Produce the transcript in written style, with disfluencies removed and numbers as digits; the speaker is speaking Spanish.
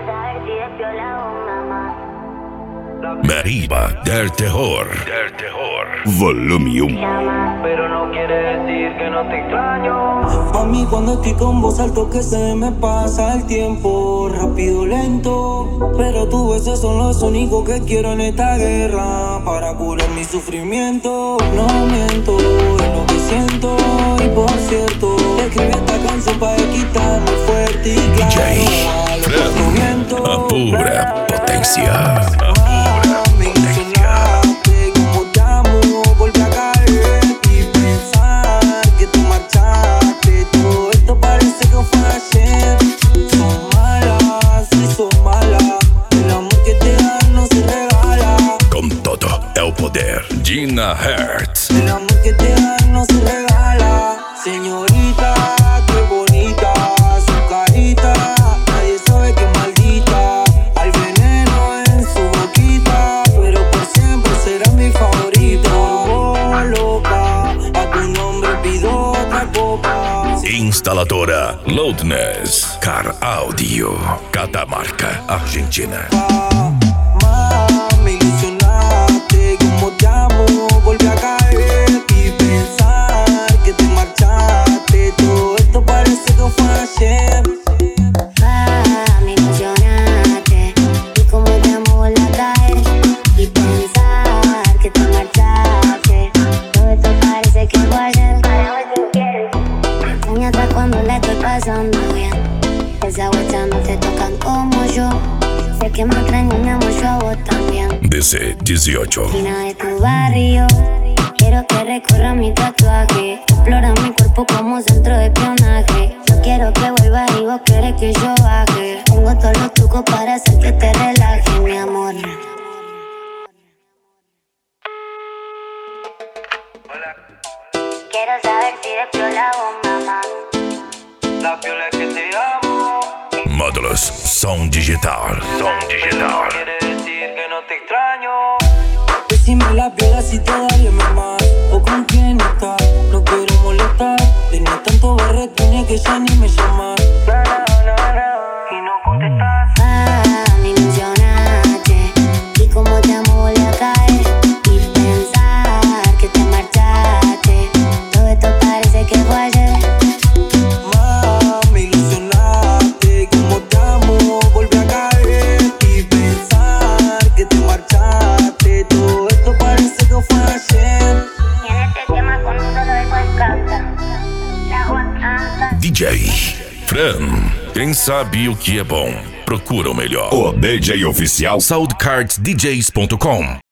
Merriba del Terror. Volume 1. Pero no quiere decir que no te extraño. A mí cuando estoy con voz alto que se me pasa el tiempo rápido, lento. Pero tus besos son los únicos que quiero en esta guerra para curar mi sufrimiento. No miento, es lo que siento. Y por cierto, escribí esta canción para quitarme fuerte y claro a los cuatro vientos. A pura potencia. Dina Hertz. El amor que te dan no se regala. Señorita, qué bonita su carita. Nadie sabe que maldita. Hay veneno en su boquita, pero por siempre será mi favorita. Oh, loca, a tu nombre pido otra copa. Instaladora Loudness Car Audio, Catamarca, Argentina. Me ilusionaste, como te amo, volví a caer y pensar que te marchaste. Todo esto parece que fue ayer. Me ilusionaste y como te amo volví a caer y pensar que te marchaste. Todo esto parece que fue ayer. Extraña atrás cuando la estoy pasando bien. Esas huechas no te tocan como yo. Sé que me extrañas, mi amor, yo a vos también. DC 18. Esquina de tu barrio, quiero que recorra mi tatuaje. Explora mi cuerpo como centro de espionaje. No quiero que vuelvas y vos querés que yo baje. Tengo todos los trucos para hacer que te relajes, mi amor. Quiero saber si de piola o mamá. La piola que te amo. Módulos Som Digital. No quiere decir que no te extraño. Decime la piola si todavía me amas o con quién estás. No quiero molestar. Tenía tanto berretines que ya ni me llamas. Y no contestas. Me ilusionaste y como te amo volví a caer y pensar que te marchaste. Todo esto parece que fue ayer. Me ilusionaste, como te amo, volví a caer y pensar que te marchaste. Todo esto parece que fue ayer. Y en este tema con un solo de canta. La aguantanta. DJ Fran. Quem sabe o que é bom, procura o melhor. O DJ oficial SoundCardsDJs.com